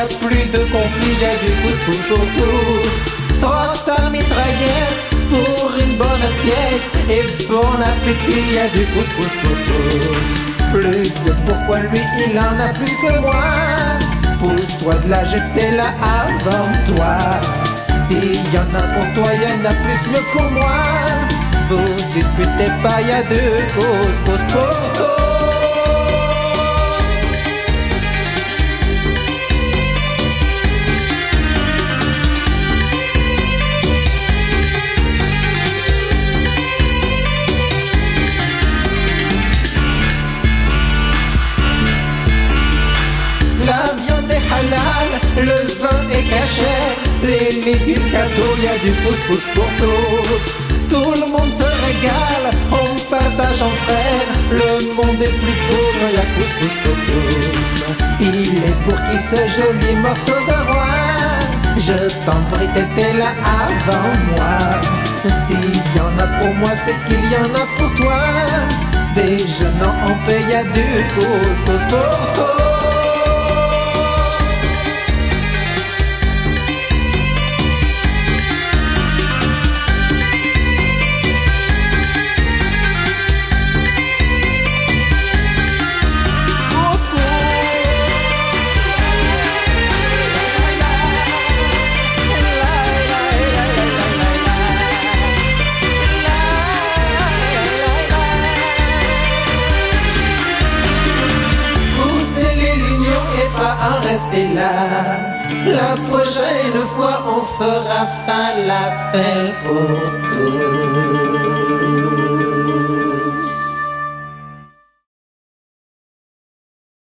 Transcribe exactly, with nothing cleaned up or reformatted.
a plus de conflits, y a du couscous pour tous. Troque ta mitraillette pour une bonne assiette et bon appétit, y a du couscous pour tous. Plus de pourquoi lui il en a plus que moi. Pousse-toi de la jeter là avant toi. S'il y en a pour toi, y en a plus mieux pour moi. Vous disputez pas, y a du couscous pour tous. Le vin est caché, les légumes cadeaux, y a du couscous pour tous. Tout le monde se régale, on partage en frères. Le monde est plus pauvre, y a couscous pour tous. Il est pour qui ce joli morceau de roi? Je t'en prie, t'étais là avant moi. S'il y en a pour moi, c'est qu'il y en a pour toi. Déjeunant en paix, y a du couscous pour tous. En rester là. La prochaine fois on fera falafel pour tous.